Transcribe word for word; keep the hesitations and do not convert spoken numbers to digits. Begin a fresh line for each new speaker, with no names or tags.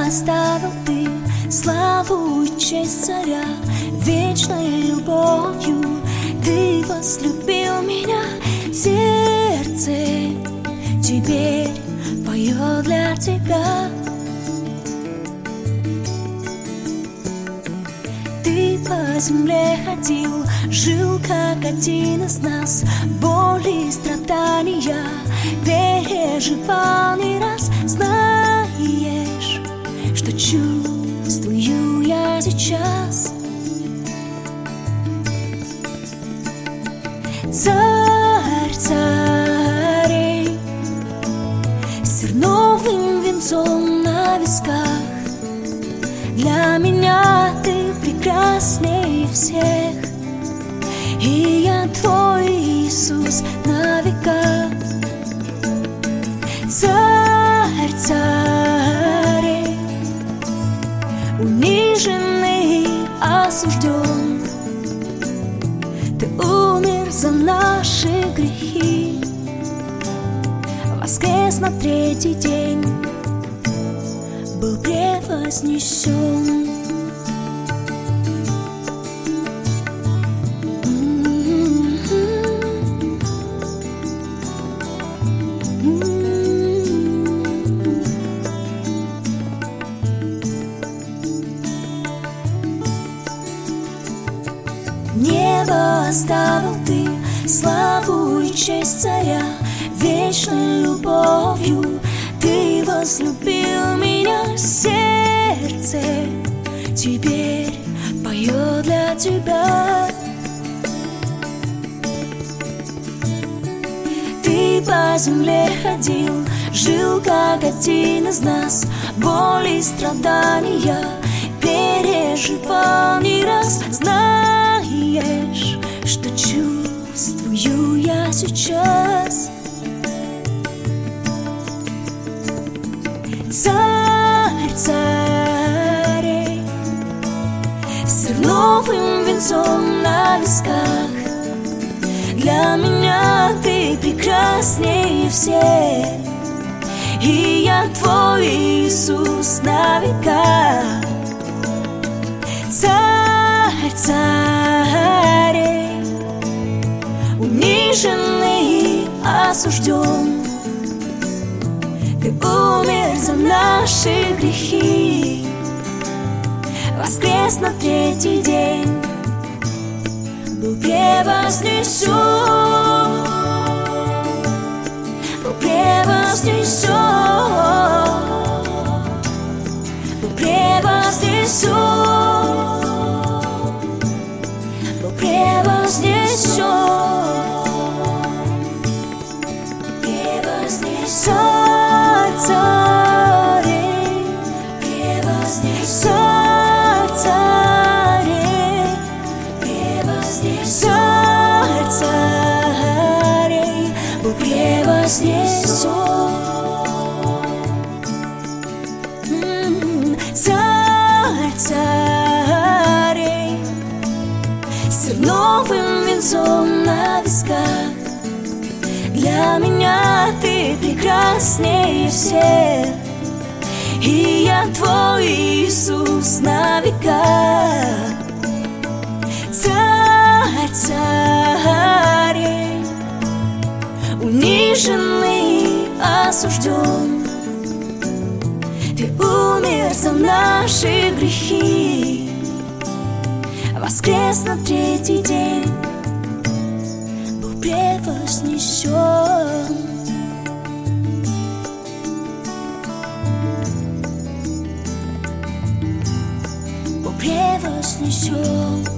оставил ты славу и честь царя. Вечной любовью ты возлюбил меня. Сердце теперь поет для тебя. Ты по земле ходил, жил как один из нас. Боли и страдания переживал не раз. Знаешь, что чувствую я сейчас? Царь царей, с терновым венцом на висках. Для меня ты прекрасней всех, и я твой Иисус на века. Царь царей, униженный, осужден, ты умер за наши грехи, воскрес на третий день, был превознесен. Небо оставил ты, славу и честь царя. Вечной любовью ты возлюбил меня. Сердце теперь поет для тебя. Ты по земле ходил, жил как один из нас. Боли и страдания переживал не раз. Знаешь, что чувствую я сейчас? Царь царей, с терновым венцом на висках. Для меня ты прекраснее всех, и я твой Иисус на века. Царь царей, униженный и осужден, ты умер за наши грехи, воскрес на третий день, был превознесен, был превознесен, был превознесен, был превознесен, превознесен. Царей, превознесен, царей, превознесен, царей, был превознесен. Царь царей, с терновым венцом на висках. Для меня ты прекраснее всех, и я твой Иисус на века. Царь царей, униженный, осужден, ты умер за наши грехи, воскрес на третий день, был превознесен. Был превознесен.